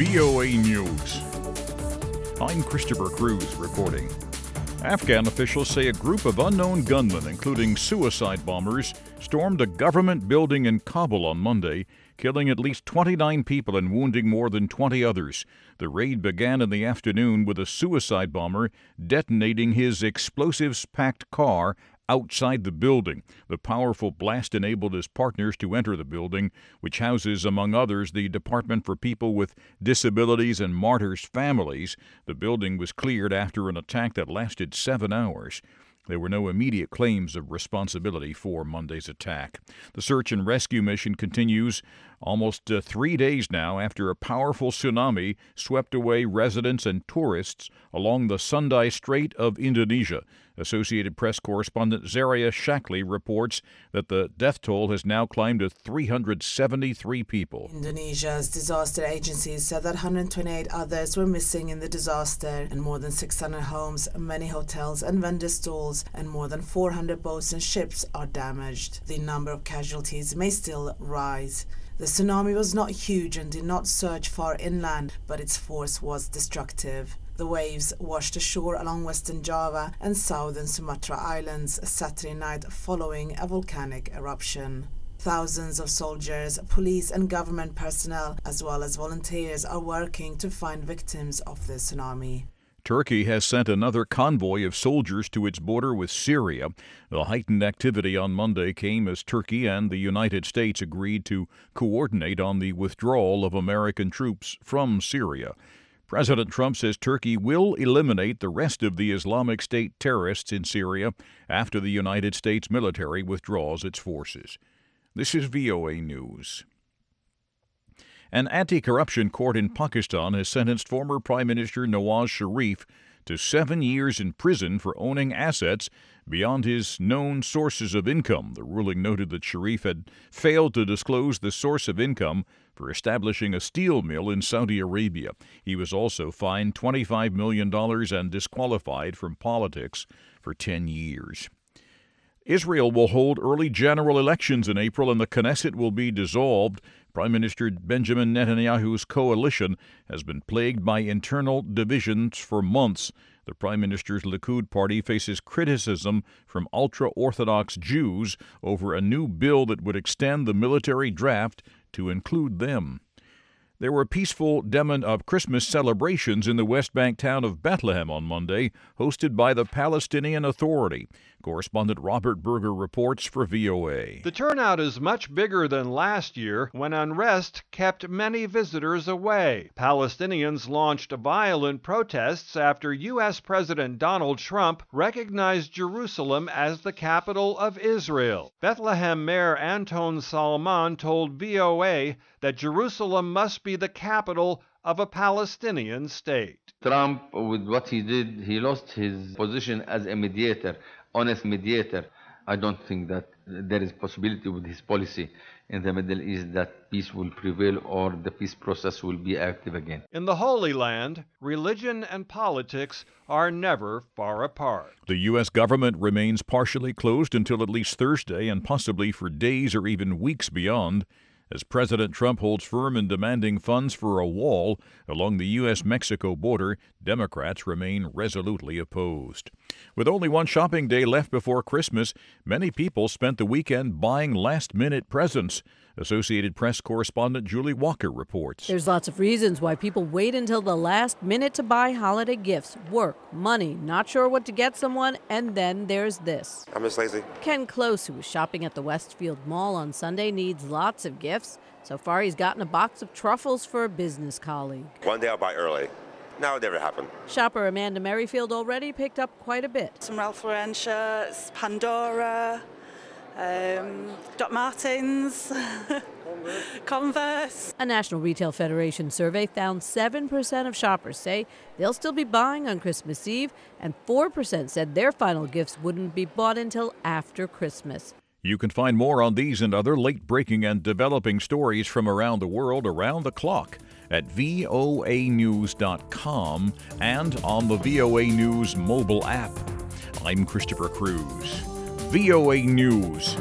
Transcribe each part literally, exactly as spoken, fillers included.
V O A News. I'm Christopher Cruz reporting. Afghan officials say a group of unknown gunmen, including suicide bombers, stormed a government building in Kabul on Monday, killing at least twenty-nine people and wounding more than twenty others. The raid began in the afternoon with a suicide bomber detonating his explosives-packed car outside the building. The powerful blast enabled his partners to enter the building, which houses, among others, the Department for People with Disabilities and Martyrs' Families. The building was cleared after an attack that lasted seven hours. There were no immediate claims of responsibility for Monday's attack. The search and rescue mission continues almost uh, three days now after a powerful tsunami swept away residents and tourists along the Sunda Strait of Indonesia. Associated Press correspondent Zaria Shackley reports that the death toll has now climbed to three hundred seventy-three people. Indonesia's disaster agencies said that one hundred twenty-eight others were missing in the disaster, and more than six hundred homes, many hotels and vendor stalls, and more than four hundred boats and ships are damaged. The number of casualties may still rise. The tsunami was not huge and did not surge far inland, but its force was destructive. The waves washed ashore along western Java and southern Sumatra Islands Saturday night following a volcanic eruption. Thousands of soldiers, police and government personnel, as well as volunteers, are working to find victims of the tsunami. Turkey has sent another convoy of soldiers to its border with Syria. The heightened activity on Monday came as Turkey and the United States agreed to coordinate on the withdrawal of American troops from Syria. President Trump says Turkey will eliminate the rest of the Islamic State terrorists in Syria after the United States military withdraws its forces. This is V O A News. An anti-corruption court in Pakistan has sentenced former Prime Minister Nawaz Sharif to seven years in prison for owning assets beyond his known sources of income. The ruling noted that Sharif had failed to disclose the source of income for establishing a steel mill in Saudi Arabia. He was also fined twenty-five million dollars and disqualified from politics for ten years. Israel will hold early general elections in April and the Knesset will be dissolved. Prime Minister Benjamin Netanyahu's coalition has been plagued by internal divisions for months. The Prime Minister's Likud party faces criticism from ultra-Orthodox Jews over a new bill that would extend the military draft to include them. There were peaceful demo of Christmas celebrations in the West Bank town of Bethlehem on Monday, hosted by the Palestinian Authority. Correspondent Robert Berger reports for V O A. The turnout is much bigger than last year, when unrest kept many visitors away. Palestinians launched violent protests after U S President Donald Trump recognized Jerusalem as the capital of Israel. Bethlehem Mayor Anton Salman told V O A that Jerusalem must be the capital of a Palestinian state. Trump, with what he did, he lost his position as a mediator, honest mediator. I don't think that there is possibility with his policy in the Middle East that peace will prevail or the peace process will be active again. In the Holy Land, religion and politics are never far apart. The U S government remains partially closed until at least Thursday and possibly for days or even weeks beyond, as President Trump holds firm in demanding funds for a wall along the U S Mexico border. Democrats remain resolutely opposed. With only one shopping day left before Christmas, many people spent the weekend buying last-minute presents. Associated Press correspondent Julie Walker reports. There's lots of reasons why people wait until the last minute to buy holiday gifts. Work, money, not sure what to get someone, and then there's this. I'm just lazy. Ken Close, who was shopping at the Westfield Mall on Sunday, needs lots of gifts. So far, he's gotten a box of truffles for a business colleague. One day I'll buy early. Now it never happened. Shopper Amanda Merrifield already picked up quite a bit. Some Ralph Lauren shirts, Pandora, um, Doc Martens, Converse. A National Retail Federation survey found seven percent of shoppers say they'll still be buying on Christmas Eve, and four percent said their final gifts wouldn't be bought until after Christmas. You can find more on these and other late-breaking and developing stories from around the world around the clock at V O A news dot com and on the V O A News mobile app. I'm Christopher Cruz. V O A News.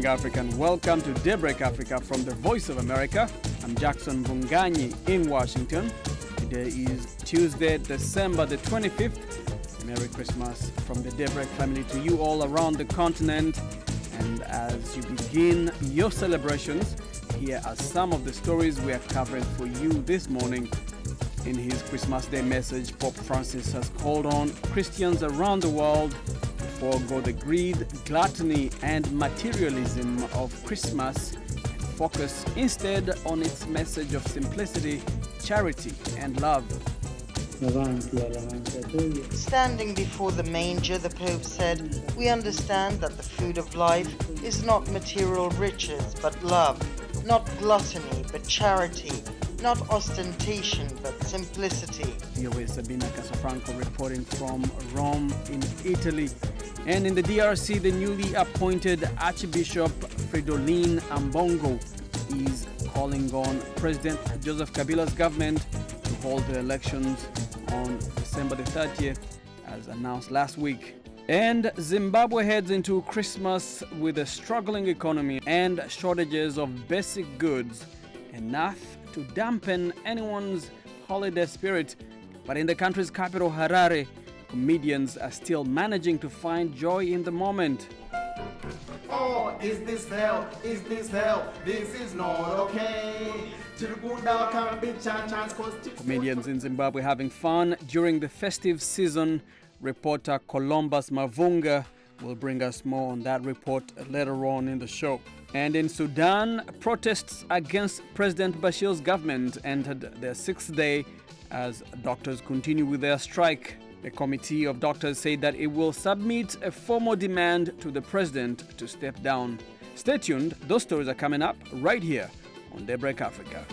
morning, Africa, and welcome to Daybreak Africa from the Voice of America. I'm Jackson Bunganyi in Washington. Today is Tuesday, December the twenty-fifth. Merry Christmas from the Daybreak family to you all around the continent. And as you begin your celebrations, here are some of the stories we are covering for you this morning. In his Christmas Day message, Pope Francis has called on Christians around the world to forego the greed, gluttony, and materialism of Christmas and focus instead on its message of simplicity, charity, and love. Standing before the manger, the Pope said, "We understand that the food of life is not material riches, but love, not gluttony, but charity, not ostentation, but simplicity." V O A's Sabina Casafranco reporting from Rome in Italy. And in the D R C, the newly appointed Archbishop Fridolin Ambongo is calling on President Joseph Kabila's government to hold the elections on December the thirtieth, as announced last week. And Zimbabwe heads into Christmas with a struggling economy and shortages of basic goods, enough to dampen anyone's holiday spirit. But in the country's capital, Harare, comedians are still managing to find joy in the moment. Oh, is this hell? Is this hell? This is not okay. Comedians in Zimbabwe having fun during the festive season. Reporter Columbus Mavunga will bring us more on that report later on in the show. And in Sudan, protests against President Bashir's government entered their sixth day as doctors continue with their strike. A committee of doctors said that it will submit a formal demand to the president to step down. Stay tuned, those stories are coming up right here on Daybreak Africa.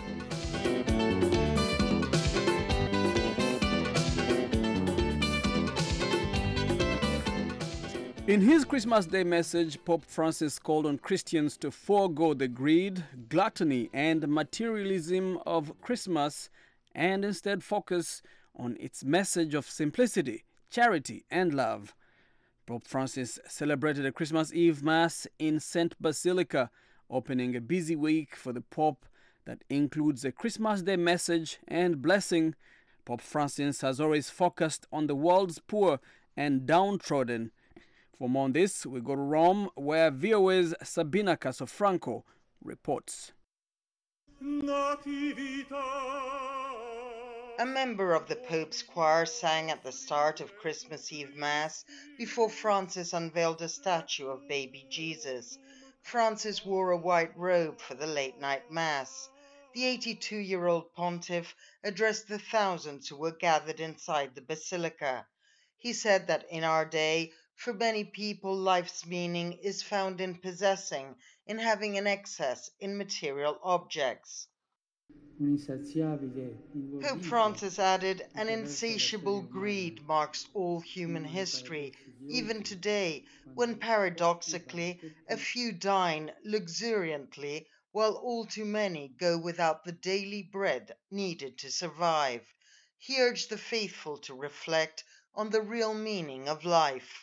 In his Christmas Day message, Pope Francis called on Christians to forego the greed, gluttony, and materialism of Christmas and instead focus on its message of simplicity, charity, and love. Pope Francis celebrated a Christmas Eve Mass in Saint Basilica, opening a busy week for the Pope that includes a Christmas Day message and blessing. Pope Francis has always focused on the world's poor and downtrodden. For more on this, we go to Rome, where V O A's Sabina Casafranco reports. A member of the Pope's choir sang at the start of Christmas Eve Mass before Francis unveiled a statue of baby Jesus. Francis wore a white robe for the late-night Mass. The eighty-two-year-old pontiff addressed the thousands who were gathered inside the basilica. He said that in our day, for many people, life's meaning is found in possessing, in having an excess in material objects. Pope Francis added, "An insatiable greed marks all human history, even today, when paradoxically a few dine luxuriantly, while all too many go without the daily bread needed to survive." He urged the faithful to reflect on the real meaning of life.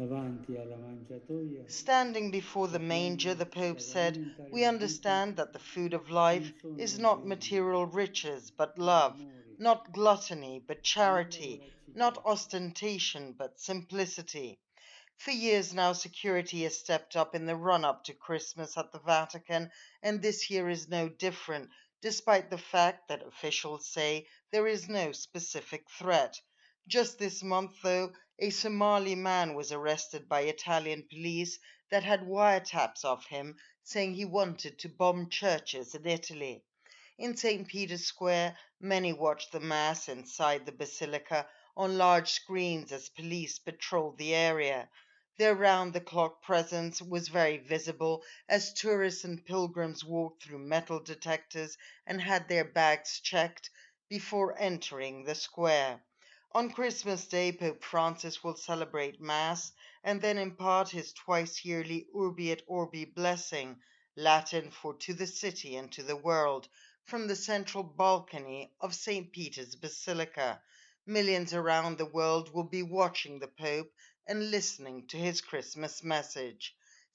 Standing before the manger, the Pope said, "We understand that the food of life is not material riches, but love, not gluttony, but charity, not ostentation, but simplicity." For years now, security has stepped up in the run-up to Christmas at the Vatican, and this year is no different, despite the fact that officials say there is no specific threat. Just this month, though, a Somali man was arrested by Italian police that had wiretaps of him, saying he wanted to bomb churches in Italy. In Saint Peter's Square, many watched the Mass inside the Basilica on large screens as police patrolled the area. Their round-the-clock presence was very visible as tourists and pilgrims walked through metal detectors and had their bags checked before entering the square. On Christmas Day, Pope Francis will celebrate Mass and then impart his twice-yearly Urbi et Orbi blessing, Latin for to the city and to the world, from the central balcony of Saint Peter's Basilica. Millions around the world will be watching the Pope and listening to his Christmas message.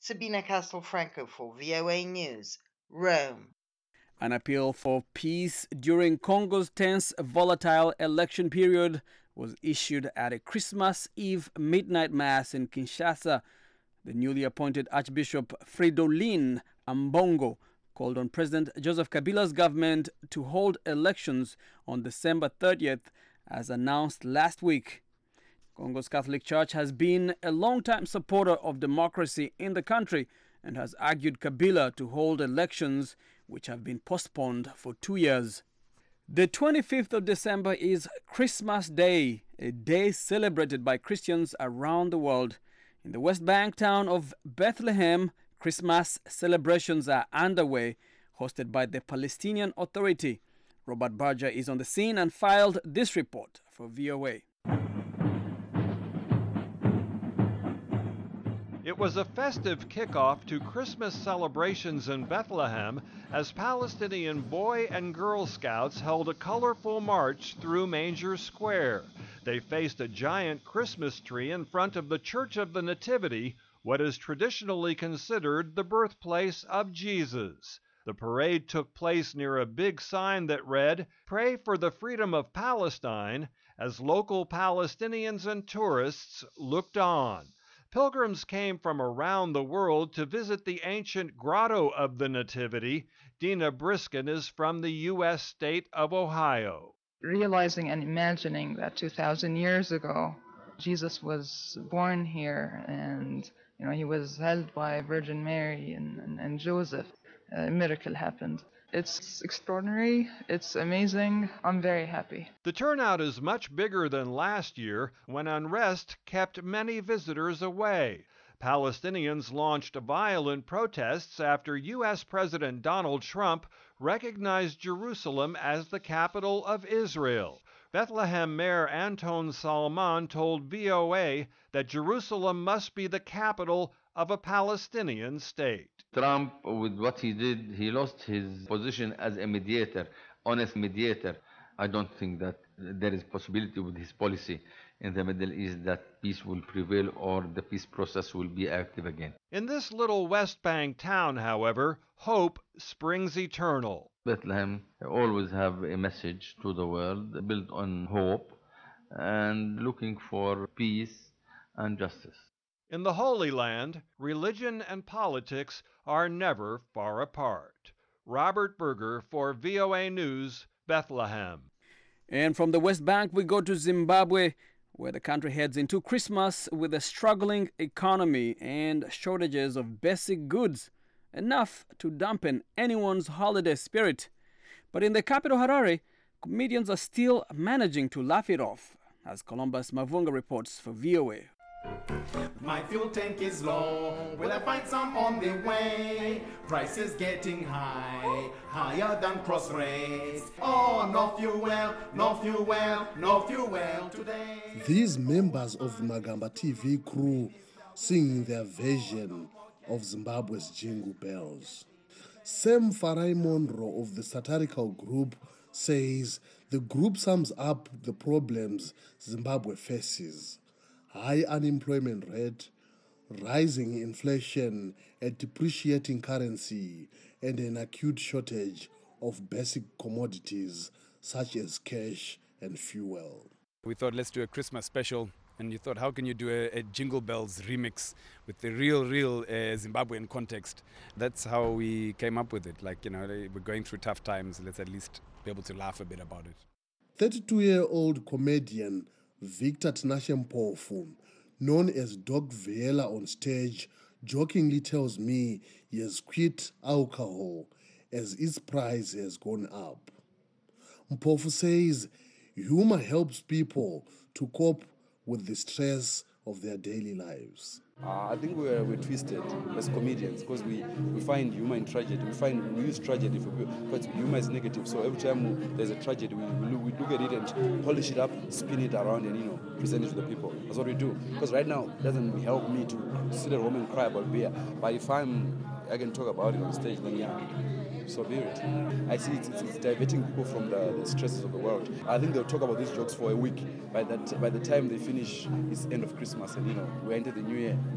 Sabina Castelfranco for V O A News, Rome. An appeal for peace during Congo's tense, volatile election period was issued at a Christmas Eve midnight mass in Kinshasa. The newly appointed Archbishop Fridolin Ambongo called on President Joseph Kabila's government to hold elections on December thirtieth, as announced last week. Congo's Catholic Church has been a long-time supporter of democracy in the country and has argued Kabila to hold elections which have been postponed for two years. The twenty-fifth of December is Christmas Day, a day celebrated by Christians around the world. In the West Bank town of Bethlehem, Christmas celebrations are underway, hosted by the Palestinian Authority. Robert Berger is on the scene and filed this report for V O A. It was a festive kickoff to Christmas celebrations in Bethlehem as Palestinian Boy and Girl Scouts held a colorful march through Manger Square. They faced a giant Christmas tree in front of the Church of the Nativity, what is traditionally considered the birthplace of Jesus. The parade took place near a big sign that read, "Pray for the freedom of Palestine," as local Palestinians and tourists looked on. Pilgrims came from around the world to visit the ancient Grotto of the Nativity. Dina Briskin is from the U S state of Ohio. Realizing and imagining that two thousand years ago, Jesus was born here and, you know, he was held by Virgin Mary and, and, and Joseph. A miracle happened. It's extraordinary. It's amazing. I'm very happy. The turnout is much bigger than last year, when unrest kept many visitors away. Palestinians launched violent protests after U S President Donald Trump recognized Jerusalem as the capital of Israel. Bethlehem Mayor Anton Salman told V O A that Jerusalem must be the capital of a Palestinian state. Trump, with what he did, he lost his position as a mediator, honest mediator. I don't think that there is possibility with his policy in the Middle East that peace will prevail or the peace process will be active again. In this little West Bank town, however, hope springs eternal. Bethlehem always have a message to the world built on hope and looking for peace and justice. In the Holy Land, religion and politics are never far apart. Robert Berger for V O A News, Bethlehem. And from the West Bank, we go to Zimbabwe, where the country heads into Christmas with a struggling economy and shortages of basic goods, enough to dampen anyone's holiday spirit. But in the capital, Harare, comedians are still managing to laugh it off, as Columbus Mavunga reports for V O A. My fuel tank is low, will I find some on the way? Prices getting high, higher than cross rates. Oh, no fuel, no fuel, no fuel today. These members of the Magamba T V crew sing their version of Zimbabwe's Jingle Bells. Sam Farai Monroe of the satirical group says the group sums up the problems Zimbabwe faces: high unemployment rate, rising inflation, a depreciating currency, and an acute shortage of basic commodities such as cash and fuel. We thought, let's do a Christmas special, and you thought, how can you do a, a Jingle Bells remix with the real, real uh, Zimbabwean context? That's how we came up with it. Like, you know, we're going through tough times, let's at least be able to laugh a bit about it. thirty-two-year-old comedian Victor Tinashe Mpofu, known as Doc Vela on stage, jokingly tells me he has quit alcohol as its price has gone up. Mpofu says humor helps people to cope with the stress of their daily lives. Uh, I think we're, we're twisted as comedians because we, we find humor in tragedy. We find we use tragedy for because humor is negative. So every time there's a tragedy, we, we, look, we look at it and polish it up, spin it around, and you know present it to the people. That's what we do. Because right now it doesn't help me to sit at home and cry about beer. But if I'm I can talk about it on stage, then yeah, so be it. I see it's, it's, it's diverting people from the, the stresses of the world. I think they'll talk about these jokes for a week. By that, by the time they finish, it's end of Christmas, and you know we enter the new year.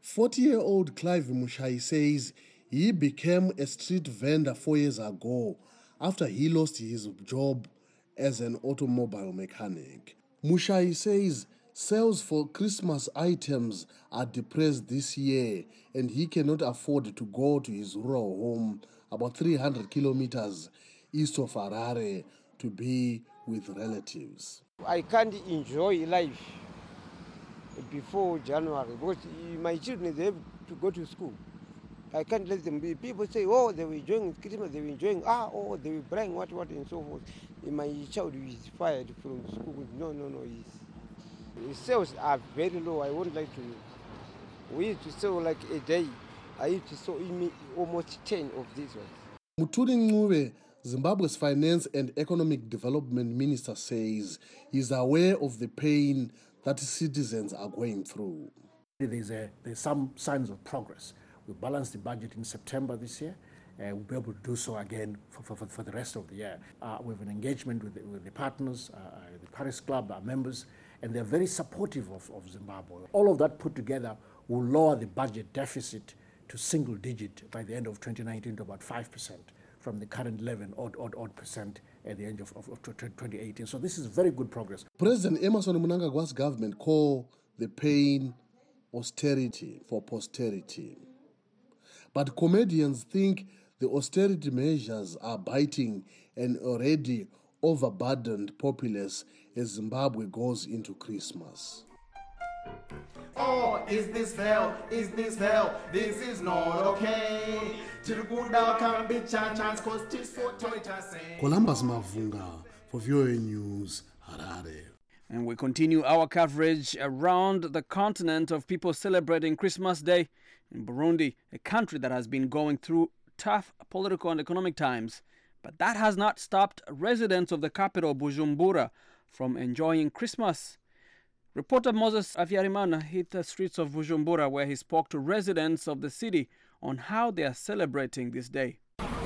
forty-year-old Clive Mushai says he became a street vendor four years ago after he lost his job as an automobile mechanic. Mushai says sales for Christmas items are depressed this year and he cannot afford to go to his rural home about three hundred kilometers east of Harare to be with relatives. I can't enjoy life before January because my children, they have to go to school. I can't let them be. People say, oh, they were enjoying Christmas, they were enjoying, ah, oh, they were buying what, what, and so forth. My child is fired from school. No, no, no. His sales are very low. I won't like to. We used to sell like a day. I used to sell almost ten of these ones. Muturi Ncube, Zimbabwe's Finance and Economic Development Minister, says he's aware of the pain that citizens are going through. There's, a, there's some signs of progress. We balanced the budget in September this year. Uh, we'll be able to do so again for, for, for the rest of the year. Uh, we have an engagement with the, with the partners, uh, the Paris Club, our members, and they're very supportive of, of Zimbabwe. All of that put together will lower the budget deficit to single digit by the end of twenty nineteen to about five percent from the current eleven odd, odd, odd percent at the end of, of, of twenty eighteen. So this is very good progress. President Emmerson Mnangagwa's government called the pain austerity for posterity. But comedians think the austerity measures are biting an already overburdened populace as Zimbabwe goes into Christmas. Oh, is this hell? Is this hell? This is not okay. Columbus Mavunga for V O A News, Harare. And we continue our coverage around the continent of people celebrating Christmas Day in Burundi, a country that has been going through tough political and economic times. But that has not stopped residents of the capital, Bujumbura, from enjoying Christmas. Reporter Moses Aviarimana hit the streets of Bujumbura where he spoke to residents of the city on how they are celebrating this day.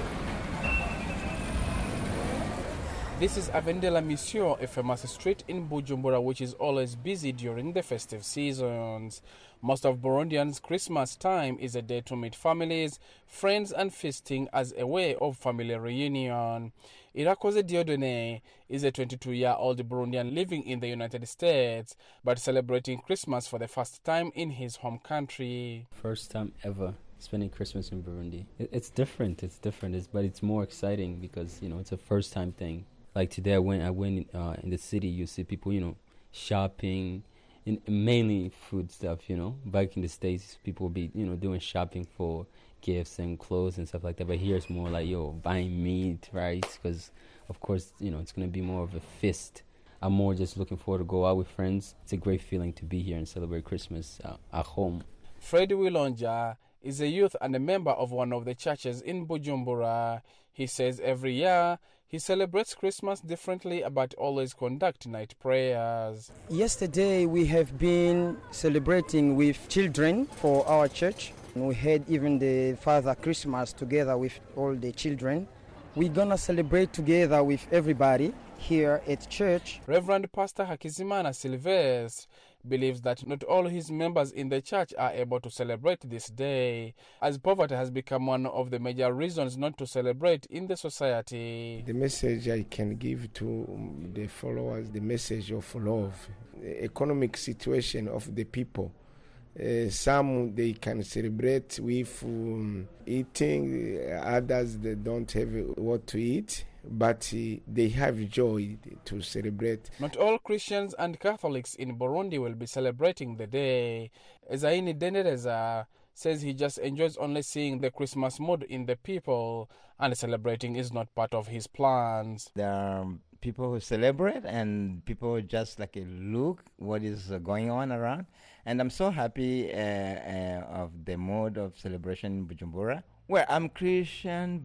This is Avenue de la Mission, a famous street in Bujumbura which is always busy during the festive seasons. Most of Burundians' Christmas time is a day to meet families, friends and feasting as a way of family reunion. Irakoze Diodone is a twenty-two-year-old Burundian living in the United States, but celebrating Christmas for the first time in his home country. First time ever spending Christmas in Burundi. It's different, it's different, it's, but it's more exciting because, you know, it's a first time thing. Like today I went, I went uh, in the city, you see people, you know, shopping, in, mainly food stuff, you know. Back in the States, people would be, you know, doing shopping for gifts and clothes and stuff like that. But here it's more like, yo, buying meat, right? Because, of course, you know, it's going to be more of a feast. I'm more just looking forward to go out with friends. It's a great feeling to be here and celebrate Christmas uh, at home. Freddy Wilonja is a youth and a member of one of the churches in Bujumbura. He says every year he celebrates Christmas differently but always conduct night prayers. Yesterday we have been celebrating with children for our church. We had even the Father Christmas together with all the children. We're gonna celebrate together with everybody here at church. Reverend Pastor Hakizimana Silvestre believes that not all his members in the church are able to celebrate this day, as poverty has become one of the major reasons not to celebrate in the society. The message I can give to the followers, the message of love, the economic situation of the people. Uh, some they can celebrate with um, eating, others they don't have what to eat, but uh, they have joy to celebrate. Not all Christians and Catholics in Burundi will be celebrating the day. Ezaini Dendereza says he just enjoys only seeing the Christmas mood in the people, and celebrating is not part of his plans. There are people who celebrate and people just like look what is going on around. And I'm so happy uh, uh, of the mode of celebration in Bujumbura. Well, I'm Christian,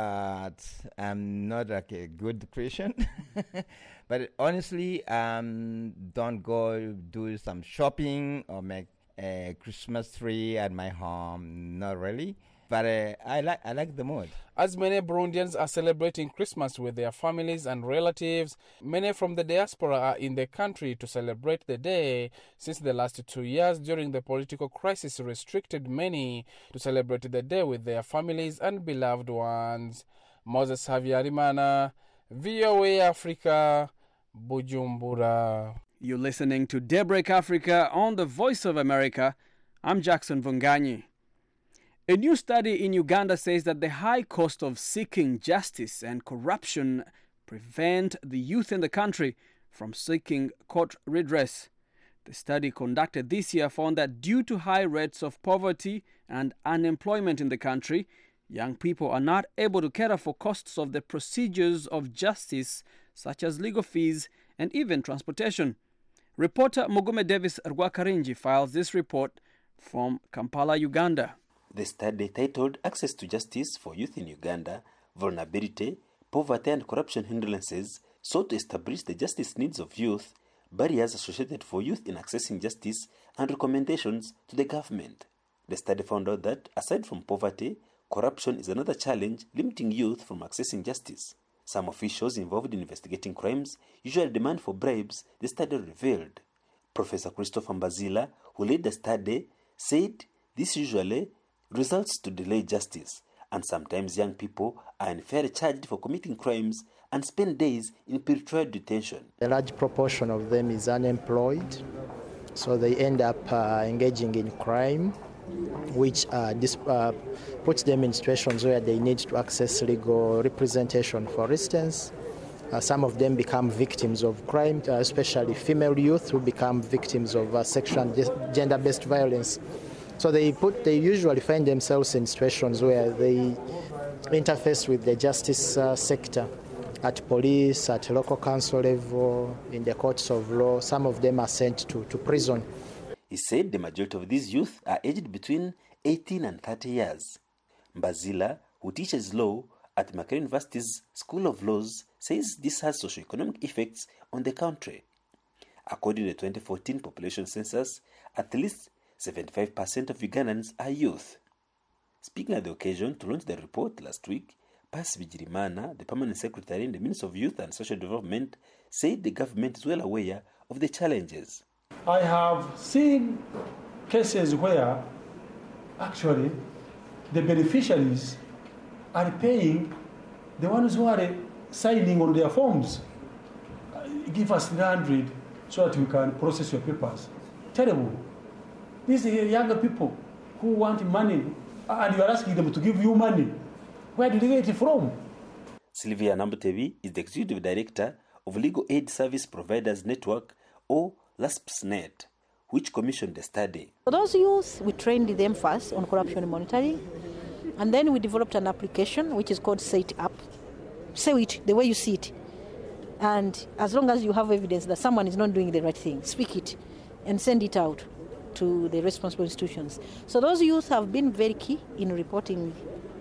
but I'm not like a good Christian. But honestly, um, don't go do some shopping or make a Christmas tree at my home. Not really. But uh, I like I like the mood. As many Burundians are celebrating Christmas with their families and relatives, many from the diaspora are in the country to celebrate the day, since the last two years during the political crisis restricted many to celebrate the day with their families and beloved ones. Moses Havyarimana, V O A Africa, Bujumbura. You're listening to Daybreak Africa on the Voice of America. I'm Jackson Vunganyi. A new study in Uganda says that the high cost of seeking justice and corruption prevent the youth in the country from seeking court redress. The study conducted this year found that due to high rates of poverty and unemployment in the country, young people are not able to cater for costs of the procedures of justice, such as legal fees and even transportation. Reporter Mugume Davis Rwakarinji files this report from Kampala, Uganda. The study, titled Access to Justice for Youth in Uganda, Vulnerability, Poverty and Corruption Hindrances, sought to establish the justice needs of youth, barriers associated for youth in accessing justice, and recommendations to the government. The study found out that, aside from poverty, corruption is another challenge limiting youth from accessing justice. Some officials involved in investigating crimes usually demand for bribes, the study revealed. Professor Christopher Mbazila, who led the study, said this usually results to delay justice, and sometimes young people are unfairly charged for committing crimes and spend days in pretrial detention. A large proportion of them is unemployed, so they end up uh, engaging in crime, which uh, dis- uh, puts them in situations where they need to access legal representation. For instance, uh, some of them become victims of crime, uh, especially female youth who become victims of uh, sexual and gender-based violence. So they put they usually find themselves in situations where they interface with the justice uh, sector, at police, at local council level, in the courts of law. Some of them are sent to, to prison. He said the majority of these youth are aged between eighteen and thirty years. Mbazila, who teaches law at Makerere University's School of Laws, says this has socio-economic effects on the country. According to the twenty fourteen population census, at least seventy-five percent of Ugandans are youth. Speaking at the occasion to launch the report last week, Pasi Bigirimana, the permanent secretary in the Ministry of Youth and Social Development, said the government is well aware of the challenges. I have seen cases where actually the beneficiaries are paying the ones who are signing on their forms. Give us three hundred so that we can process your papers. Terrible. These are younger people who want money, and you are asking them to give you money. Where do they get it from? Sylvia Nambutevi is the executive director of Legal Aid Service Providers Network, or LASPSNet, which commissioned the study. For those youth, we trained them first on corruption monitoring, and then we developed an application which is called Say It Up. Say it the way you see it. And as long as you have evidence that someone is not doing the right thing, speak it and send it out to the responsible institutions. So those youth have been very key in reporting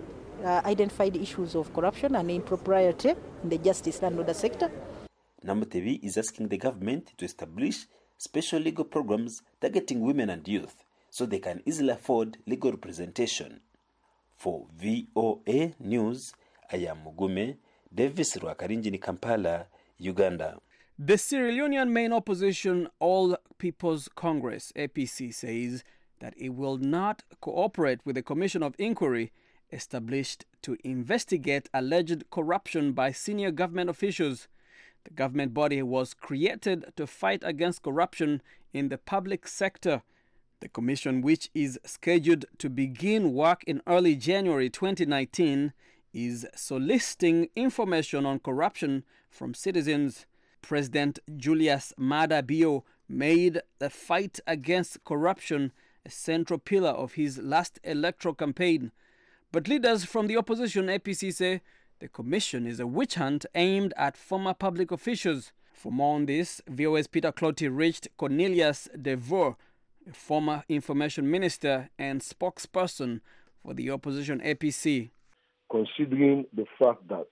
uh, identified issues of corruption and impropriety in the justice and order sector. Nambutevi is asking the government to establish special legal programs targeting women and youth so they can easily afford legal representation. For V O A News, I am Mugume Davis Rwakarinji in Kampala, Uganda. The Sierra Leonean main opposition, All People's Congress, A P C, says that it will not cooperate with the Commission of Inquiry established to investigate alleged corruption by senior government officials. The government body was created to fight against corruption in the public sector. The commission, which is scheduled to begin work in early January twenty nineteen, is soliciting information on corruption from citizens. President Julius Maada Bio made the fight against corruption a central pillar of his last electoral campaign. But leaders from the opposition A P C say the commission is a witch hunt aimed at former public officials. For more on this, V O A's Peter Clotty reached Cornelius DeVore, a former information minister and spokesperson for the opposition A P C. Considering the fact that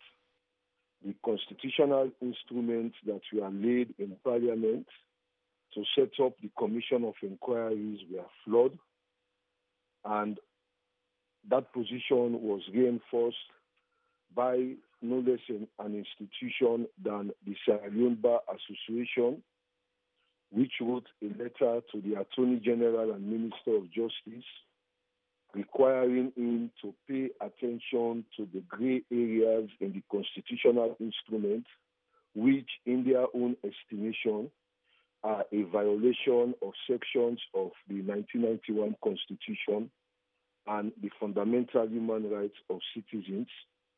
the constitutional instruments that were laid in Parliament to set up the Commission of Inquiries were flawed, and that position was reinforced by no less an, an institution than the Sierra Leone Bar Association, which wrote a letter to the Attorney General and Minister of Justice requiring him to pay attention to the grey areas in the constitutional instrument, which in their own estimation are a violation of sections of the nineteen ninety-one Constitution and the fundamental human rights of citizens.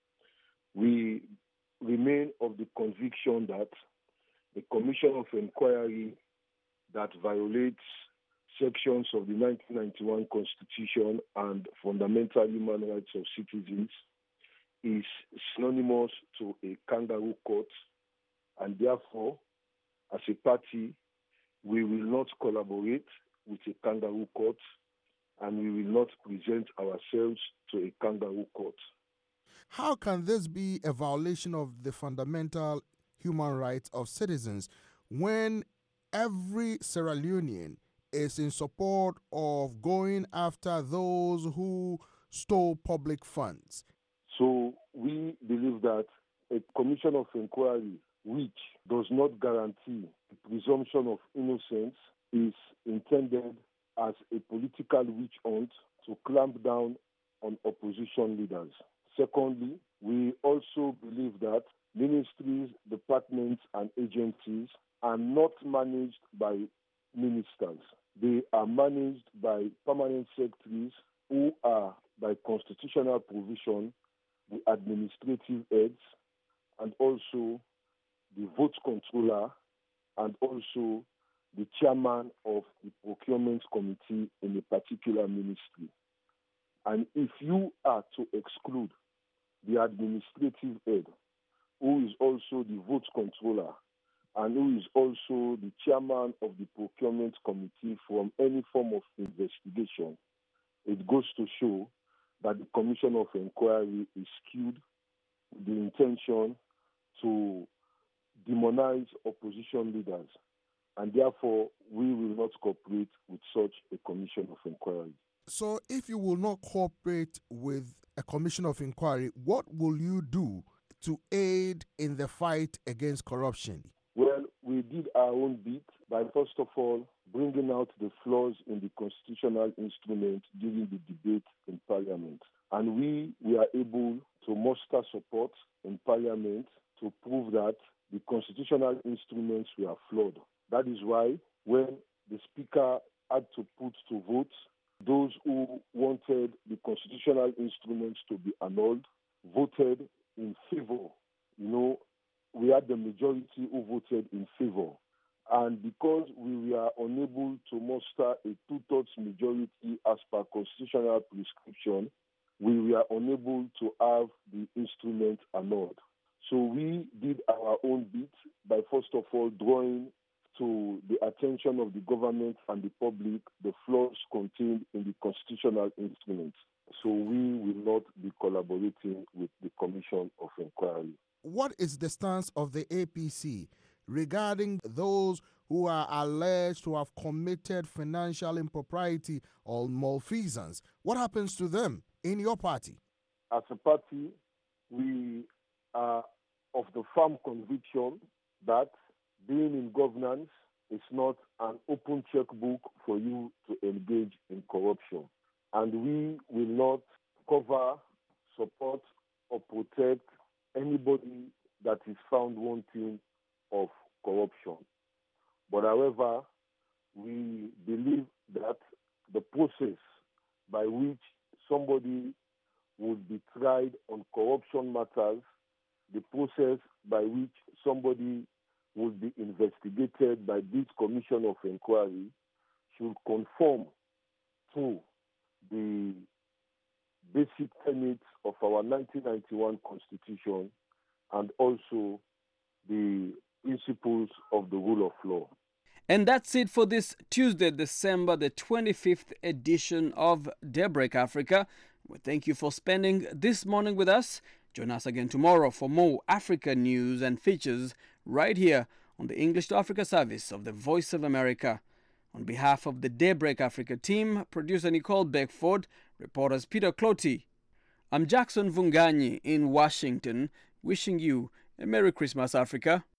We remain of the conviction that a commission of inquiry that violates sections of the nineteen ninety-one Constitution and fundamental human rights of citizens is synonymous to a kangaroo court, and therefore, as a party, we will not collaborate with a kangaroo court, and we will not present ourselves to a kangaroo court. How can this be a violation of the fundamental human rights of citizens when every Sierra Leonean is in support of going after those who stole public funds? So we believe that a commission of inquiry which does not guarantee the presumption of innocence is intended as a political witch hunt to clamp down on opposition leaders. Secondly, we also believe that ministries, departments, and agencies are not managed by ministers. They are managed by permanent secretaries who are, by constitutional provision, the administrative heads and also the vote controller and also the chairman of the procurement committee in a particular ministry. And if you are to exclude the administrative head, who is also the vote controller, and who is also the chairman of the procurement committee from any form of investigation, it goes to show that the commission of inquiry is skewed with the intention to demonize opposition leaders, and therefore we will not cooperate with such a commission of inquiry. So if you will not cooperate with a commission of inquiry, what will you do to aid in the fight against corruption? Well, we did our own bit by first of all bringing out the flaws in the constitutional instrument during the debate in Parliament. And we were able to muster support in Parliament to prove that the constitutional instruments were flawed. That is why when the Speaker had to put to vote those who wanted the constitutional instruments to be annulled, voted in favor. You know, we had the majority who voted in favor. And because we were unable to muster a two-thirds majority as per constitutional prescription, we were unable to have the instrument annulled. So we did our own bit by first of all drawing to the attention of the government and the public the flaws contained in the constitutional instruments. So we will not be collaborating with the Commission of Inquiry. What is the stance of the A P C regarding those who are alleged to have committed financial impropriety or malfeasance? What happens to them in your party? As a party, we are of the firm conviction that being in governance is not an open checkbook for you to engage in corruption. And we will not cover, support, or protect anybody that is found wanting of corruption. But however, we believe that the process by which somebody would be tried on corruption matters, the process by which somebody would be investigated by this Commission of Inquiry should conform to the basic tenets of our nineteen ninety-one Constitution and also the principles of the rule of law. And that's it for this Tuesday, December the twenty-fifth edition of Daybreak Africa. We thank you for spending this morning with us. Join us again tomorrow for more Africa news and features right here on the English to Africa service of the Voice of America. On behalf of the Daybreak Africa team, producer Nicole Beckford, reporters Peter Clotty, I'm Jackson Vunganyi in Washington, wishing you a Merry Christmas, Africa.